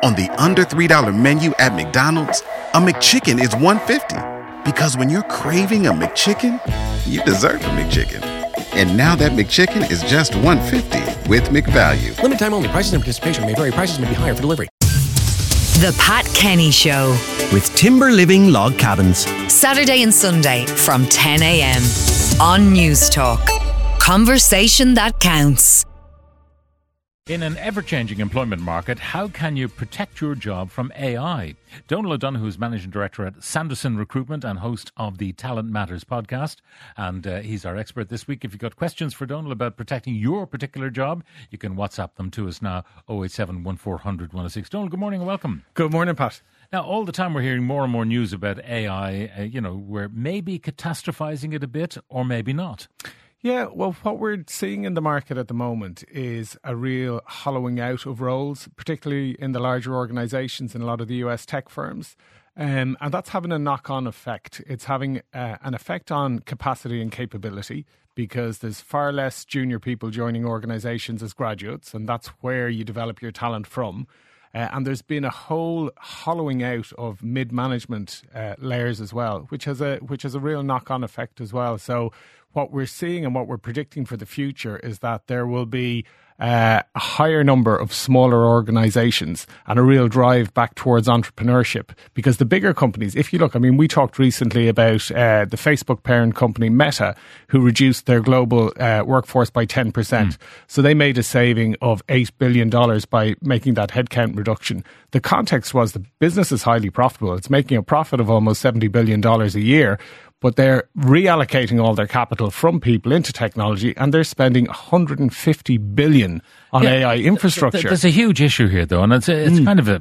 On the under $3 menu at McDonald's, a McChicken is $1.50. Because when you're craving a McChicken, you deserve a McChicken. And now that McChicken is just $1.50 with McValue. Limited time only. Prices and participation may vary. Prices may be higher for delivery. The Pat Kenny Show. With Timber Living Log Cabins. Saturday and Sunday from 10 a.m. on News Talk. Conversation that counts. In an ever-changing employment market, how can you protect your job from AI? Donal O'Donoghue is Managing Director at Sanderson Recruitment and host of the Talent Matters podcast. And he's our expert this week. If you've got questions for Donal about protecting your particular job, you can WhatsApp them to us now, 087 1400 106. Donal, good morning and welcome. Good morning, Pat. Now, all the time we're hearing more and more news about AI. We're maybe catastrophizing it a bit or maybe not. Yeah, well, what we're seeing in the market at the moment is a real hollowing out of roles, particularly in the larger organisations and a lot of the US tech firms. And that's having a knock-on effect. It's having an effect on capacity and capability because there's far less junior people joining organisations as graduates, and that's where you develop your talent from. And there's been a whole hollowing out of mid-management layers as well, which has a real knock-on effect as well. So what we're seeing and what we're predicting for the future is that there will be a higher number of smaller organizations and a real drive back towards entrepreneurship, because the bigger companies, if you look, I mean, we talked recently about the Facebook parent company Meta, who reduced their global workforce by 10%. So they made a saving of $8 billion by making that headcount reduction. The context was the business is highly profitable. It's making a profit of almost $70 billion a year. But they're reallocating all their capital from people into technology, and they're spending $150 billion on AI infrastructure. There's a huge issue here, though, and it's kind of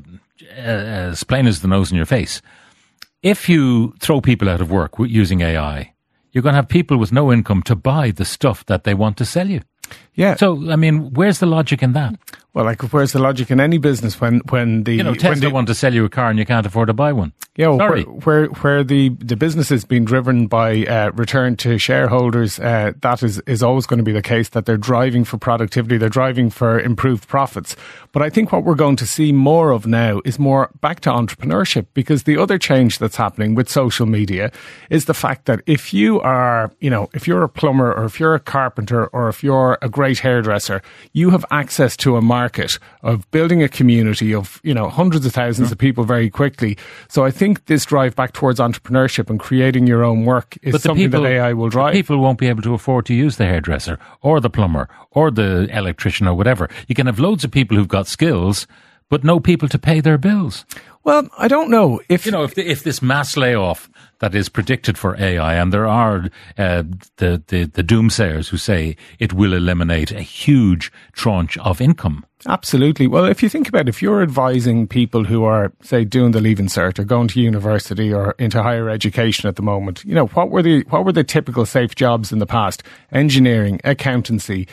as plain as the nose in your face. If you throw people out of work using AI, you're going to have people with no income to buy the stuff that they want to sell you. Yeah. So, I mean, where's the logic in that? Well, like, where's the logic in any business when Tesla want to sell you a car and you can't afford to buy one? Yeah, well, where the business is being driven by return to shareholders, that is always going to be the case, that they're driving for productivity, they're driving for improved profits. But I think what we're going to see more of now is more back to entrepreneurship, because the other change that's happening with social media is the fact that if you are, if you're a plumber or if you're a carpenter or if you're a great hairdresser, you have access to a market of building a community of, hundreds of thousands of people very quickly. So I think this drive back towards entrepreneurship and creating your own work is something that AI will drive. People won't be able to afford to use the hairdresser or the plumber or the electrician or whatever. You can have loads of people who've got skills, but no people to pay their bills. Well, I don't know if if this mass layoff that is predicted for AI, and there are the doomsayers who say it will eliminate a huge tranche of income. Absolutely. Well, if you think about it, if you're advising people who are, say, doing the Leaving Cert or going to university or into higher education at the moment, what were the typical safe jobs in the past? Engineering, accountancy,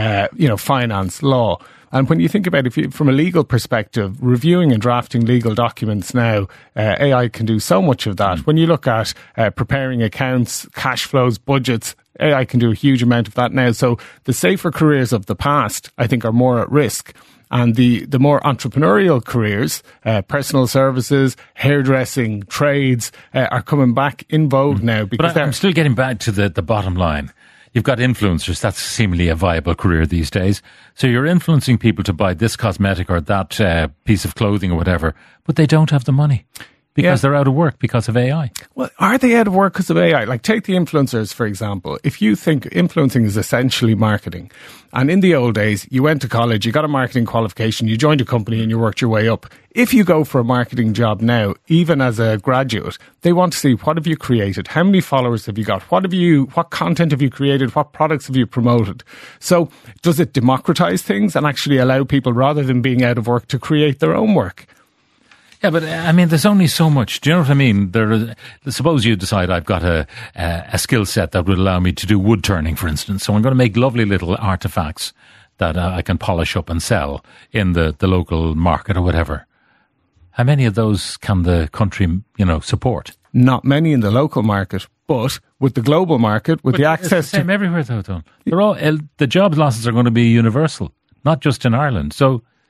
finance, law. And when you think about it, from a legal perspective, reviewing and drafting legal documents now, AI can do so much of that. When you look at preparing accounts, cash flows, budgets, AI can do a huge amount of that now. So the safer careers of the past, I think, are more at risk. And the more entrepreneurial careers, personal services, hairdressing, trades, are coming back in vogue now. Because but I'm still getting back to the bottom line. You've got influencers. That's seemingly a viable career these days. So you're influencing people to buy this cosmetic or that piece of clothing or whatever, but they don't have the money because they're out of work because of AI. Well, are they out of work because of AI? Like, take the influencers, for example. If you think influencing is essentially marketing, and in the old days, you went to college, you got a marketing qualification, you joined a company and you worked your way up. If you go for a marketing job now, even as a graduate, they want to see, what have you created? How many followers have you got? What content have you created? What products have you promoted? So does it democratize things and actually allow people, rather than being out of work, to create their own work? Yeah, but I mean, there's only so much. Do you know what I mean? Suppose you decide I've got a skill set that would allow me to do wood turning, for instance. So I'm going to make lovely little artifacts that I can polish up and sell in the local market or whatever. How many of those can the country, support? Not many in the local market, but with the global market, with the access it's the same everywhere, though. They're all the job losses are going to be universal, not just in Ireland. So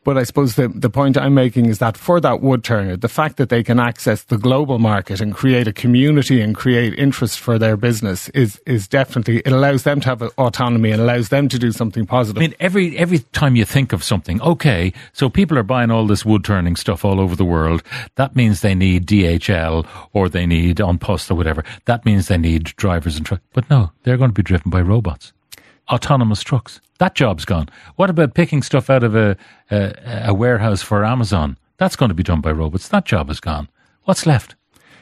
But I suppose the point I'm making is that for that wood turner, the fact that they can access the global market and create a community and create interest for their business is definitely, it allows them to have autonomy and allows them to do something positive. I mean, every time you think of something, okay, so people are buying all this wood turning stuff all over the world. That means they need DHL or they need An Post or whatever. That means they need drivers and trucks. But no, they're going to be driven by robots. Autonomous trucks. That job's gone. What about picking stuff out of a warehouse for Amazon? That's going to be done by robots. That job is gone. What's left?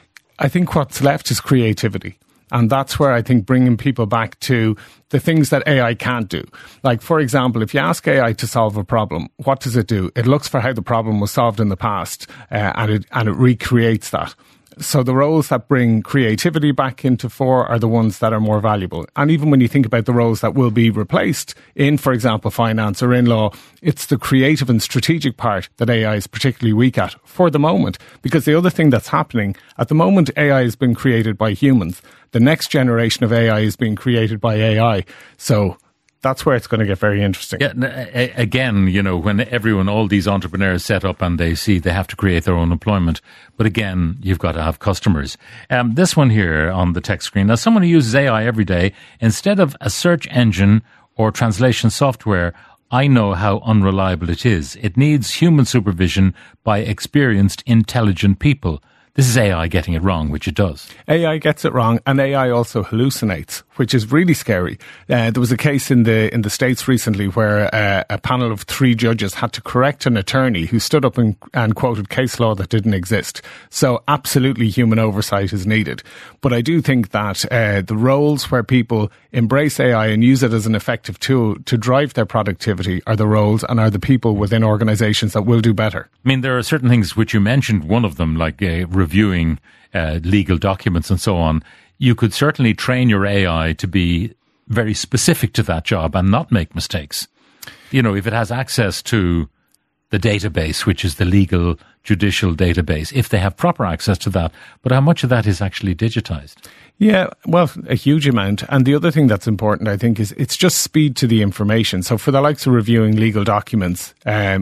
I think what's left is creativity. And that's where I think bringing people back to the things that AI can't do. Like, for example, if you ask AI to solve a problem, what does it do? It looks for how the problem was solved in the past and it recreates that. So the roles that bring creativity back into fore are the ones that are more valuable. And even when you think about the roles that will be replaced in, for example, finance or in law, it's the creative and strategic part that AI is particularly weak at for the moment. Because the other thing that's happening, at the moment, AI has been created by humans. The next generation of AI is being created by AI. So that's where it's going to get very interesting. Yeah, again, you know, when all these entrepreneurs set up and they see they have to create their own employment. But again, you've got to have customers. This one here on the text screen, as someone who uses AI every day, instead of a search engine or translation software, I know how unreliable it is. It needs human supervision by experienced, intelligent people. This is AI getting it wrong, which it does. AI gets it wrong, and AI also hallucinates, which is really scary. There was a case in the States recently where a panel of 3 judges had to correct an attorney who stood up and quoted case law that didn't exist. So absolutely human oversight is needed. But I do think that the roles where people embrace AI and use it as an effective tool to drive their productivity are the roles and are the people within organizations that will do better. I mean, there are certain things which you mentioned, one of them, like reviewing legal documents and so on. You could certainly train your AI to be very specific to that job and not make mistakes. You know, if it has access to the database, which is the legal judicial database, if they have proper access to that. But how much of that is actually digitized? Yeah, well, a huge amount. And the other thing that's important, I think, is it's just speed to the information. So for the likes of reviewing legal documents,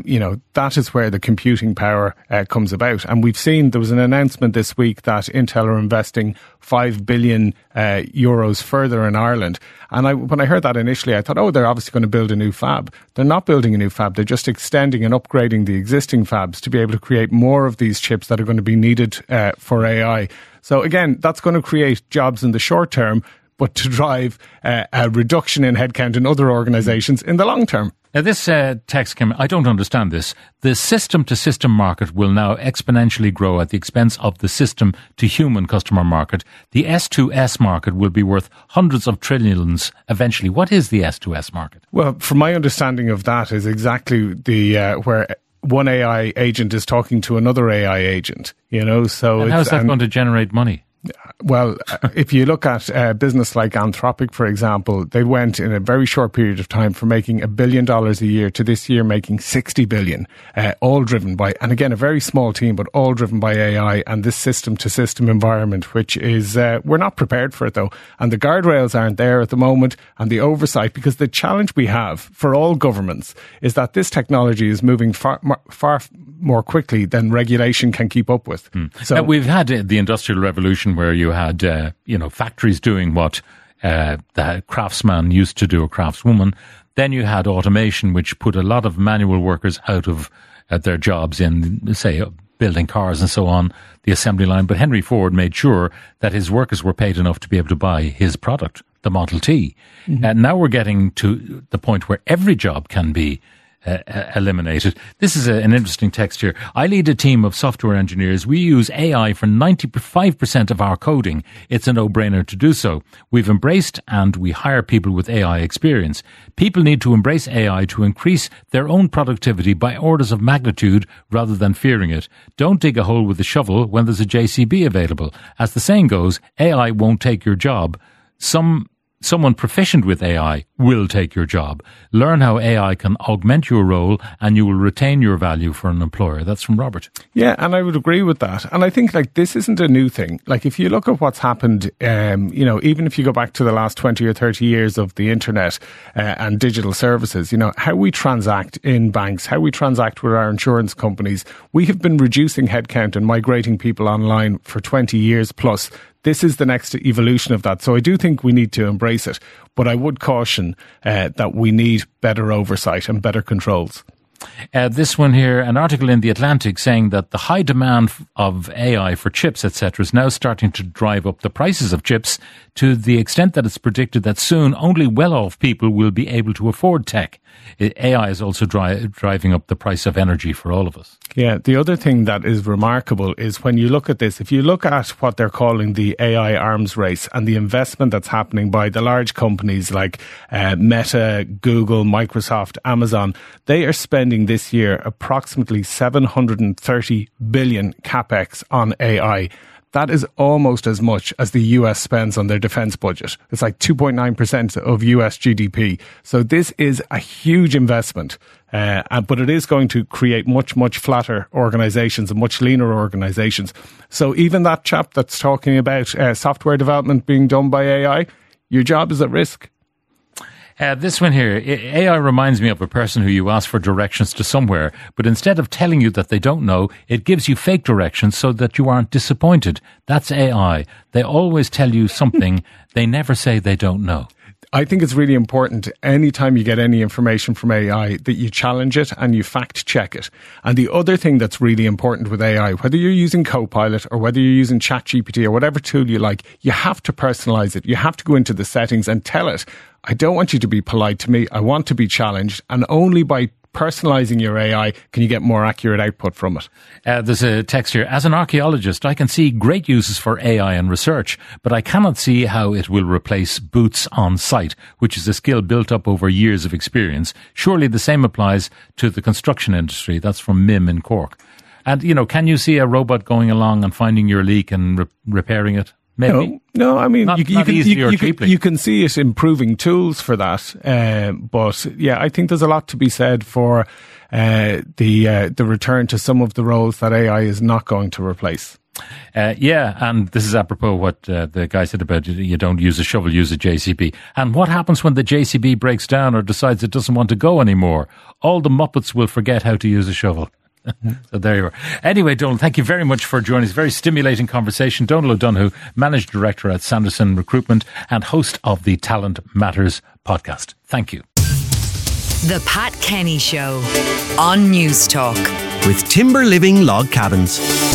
that is where the computing power comes about. And we've seen there was an announcement this week that Intel are investing 5 billion euros further in Ireland. And when I heard that initially, I thought, they're obviously going to build a new fab. They're not building a new fab. They're just extending and upgrading the existing fabs to be able to create more of these chips that are going to be needed for AI. So again, that's going to create jobs in the short term, but to drive a reduction in headcount in other organizations in the long term. Now, this text came, I don't understand this. The system-to-system market will now exponentially grow at the expense of the system-to-human customer market. The S2S market will be worth hundreds of trillions eventually. What is the S2S market? Well, from my understanding of that is exactly the where one AI agent is talking to another AI agent, so... And how's that going to generate money? Well, if you look at a business like Anthropic, for example, they went in a very short period of time from making $1 billion a year to this year making 60 billion, all driven by, and again, a very small team, but all driven by AI and this system-to-system environment, which is, we're not prepared for it though. And the guardrails aren't there at the moment and the oversight, because the challenge we have for all governments is that this technology is moving far more quickly than regulation can keep up with. So now, we've had the Industrial Revolution where you had, factories doing what the craftsman used to do, or craftswoman. Then you had automation, which put a lot of manual workers out of their jobs in, say, building cars and so on, the assembly line. But Henry Ford made sure that his workers were paid enough to be able to buy his product, the Model T. And now we're getting to the point where every job can be eliminated. This is an interesting text here. I lead a team of software engineers. We use AI for 95% of our coding. It's a no-brainer to do so. We've embraced and we hire people with AI experience. People need to embrace AI to increase their own productivity by orders of magnitude rather than fearing it. Don't dig a hole with a shovel when there's a JCB available. As the saying goes, AI won't take your job. Some someone proficient with AI will take your job. Learn how AI can augment your role and you will retain your value for an employer. That's from Robert. Yeah, and I would agree with that. And I think this isn't a new thing. If you look at what's happened, even if you go back to the last 20 or 30 years of the internet and digital services, how we transact in banks, how we transact with our insurance companies, we have been reducing headcount and migrating people online for 20 years plus. This is the next evolution of that. So I do think we need to embrace it. But I would caution that we need better oversight and better controls. This one here, an article in The Atlantic saying that the high demand of AI for chips, etc., is now starting to drive up the prices of chips to the extent that it's predicted that soon only well-off people will be able to afford tech. AI is also driving up the price of energy for all of us. Yeah, the other thing that is remarkable is when you look at this, if you look at what they're calling the AI arms race and the investment that's happening by the large companies like Meta, Google, Microsoft, Amazon, they are spending this year approximately 730 billion capex on AI. That is almost as much as the US spends on their defense budget. It's 2.9% of US GDP. So this is a huge investment, but it is going to create much, much flatter organizations and much leaner organizations. So even that chap that's talking about software development being done by AI, your job is at risk. This one here, AI reminds me of a person who you ask for directions to somewhere, but instead of telling you that they don't know, it gives you fake directions so that you aren't disappointed. That's AI. They always tell you something. They never say they don't know. I think it's really important anytime you get any information from AI that you challenge it and you fact check it. And the other thing that's really important with AI, whether you're using Copilot or whether you're using ChatGPT or whatever tool you like, you have to personalize it. You have to go into the settings and tell it, I don't want you to be polite to me. I want to be challenged. And only by personalizing your AI can you get more accurate output from it. There's a text here. As an archaeologist, I can see great uses for AI in research, but I cannot see how it will replace boots on site, which is a skill built up over years of experience. Surely the same applies to the construction industry. That's from Mim in Cork. And, can you see a robot going along and finding your leak and repairing it? Maybe. No, I mean, you can see it improving tools for that. But yeah, I think there's a lot to be said for the return to some of the roles that AI is not going to replace. And this is apropos what the guy said about you don't use a shovel, use a JCB. And what happens when the JCB breaks down or decides it doesn't want to go anymore? All the Muppets will forget how to use a shovel. So there you are. Anyway, Donal, thank you very much for joining us. Very stimulating conversation. Donal O'Donoghue, Managing Director at Sanderson Recruitment and host of the Talent Matters podcast. Thank you. The Pat Kenny Show on News Talk. With Timber Living Log Cabins.